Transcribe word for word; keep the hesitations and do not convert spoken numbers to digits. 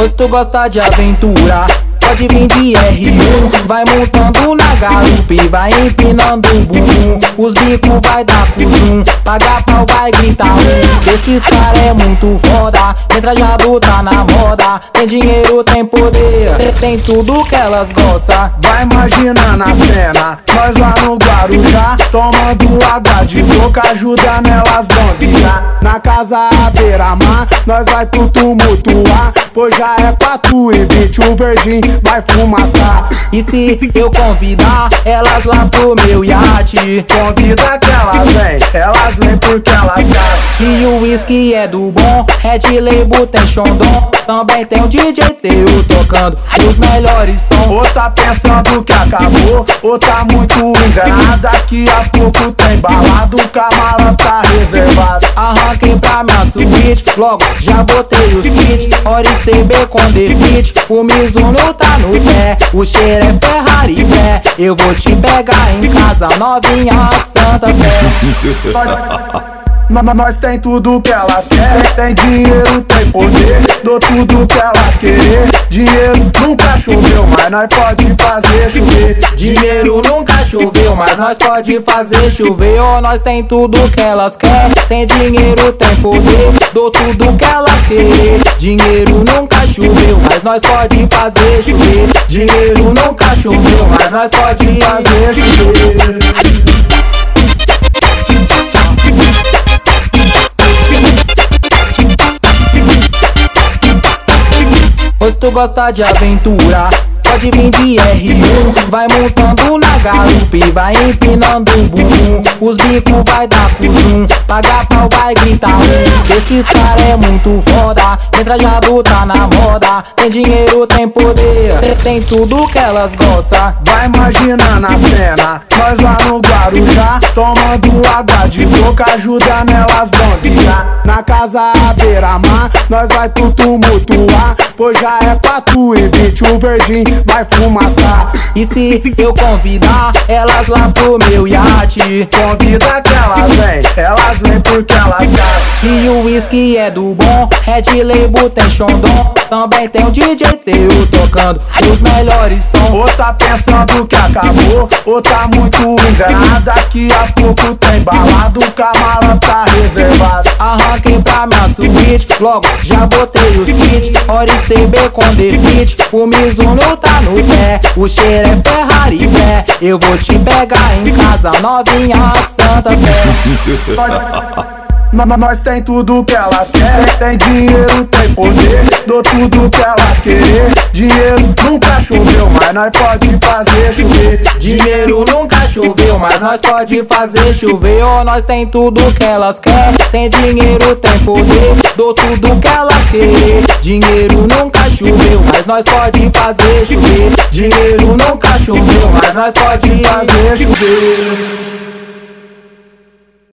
Pois tu gosta de aventura, pode vir de R um. Vai montando na garupa e vai empinando o bumbum. Os bicos vai dar cuzum, paga pau vai gritar um. Esses cara é muito foda, entra já tá na moda. Tem dinheiro, tem poder, tem tudo que elas gostam. Vai imaginando a cena, nós lá no Guarujá, tomando água de boca, ajudando elas bronzear. Na casa à beira-mar, nós vai tudo tumultuar, pois já é quatro e vinte, o verdinho vai fumaçar. E se eu convidar elas lá pro meu iate? Convida que elas vêm, elas vêm porque elas sabem. E o whisky é do bom, Red Label tem Xondon. Também tem o D J Teu tocando os melhores sons. Ou tá pensando que acabou, ou tá muito enganada. Daqui a pouco tem balado, o camarão tá reservado. Arranquem pra minha suíte, logo já botei os kits. Oris T B com defeat, o Mizuno tá no pé. O cheiro é Ferrari, pé. Eu vou te pegar em casa, novinha de Santa Fé. Nós, nós tem tudo que elas querem, tem dinheiro, tem poder, dou tudo que elas querem. Dinheiro nunca choveu, mas nós pode fazer chover. Dinheiro nunca choveu, mas nós pode fazer chover. Oh, nós tem tudo que elas querem, tem dinheiro, tem poder, dou tudo que elas querem. Dinheiro nunca choveu, mas nós pode fazer chover. Dinheiro nunca choveu, mas nós pode fazer chover. Pois tu gosta de aventura, pode vir de R um. Vai montando na garupa e vai empinando o bumbum. Os bicos vai dar cuzum, paga pau vai gritar um. Esses cara é muito foda, entra já tá na moda. Tem dinheiro, tem poder, tem tudo que elas gostam. Vai imaginando a cena, nós lá no Guarujá, tomando água de boca, ajudando elas bronzear. Na casa à beira-mar, nós vai tudo tumultuar, pois já é quatro e vinte, o verdinho vai fumaçar. E se eu convidar elas lá pro meu iate? Convida que elas vêm, elas vêm porque elas sabem. E o whisky é do bom, Red Label tem Xondon. Também tem o D J Teu tocando os melhores sons. Ou tá pensando que acabou, ou tá muito enganada. Daqui a pouco tem balado, o camarão tá reservado. Arranquem pra minha suíte, logo já botei os kits. Oris T B com defeat, o Mizuno tá no pé. O cheiro é Ferrari, pé. Eu vou te pegar em casa, novinha de Santa Fé. Nós, nós tem tudo que elas querem, tem dinheiro, tem poder, dou tudo que elas querem. Dinheiro nunca choveu, mas nós pode fazer chover. Dinheiro nunca choveu, mas nós pode fazer chover. Oh, nós tem tudo que elas querem, tem dinheiro, tem poder, dou tudo que elas querem. Dinheiro nunca choveu, mas nós pode fazer chover. Dinheiro nunca choveu, mas nós pode fazer chover.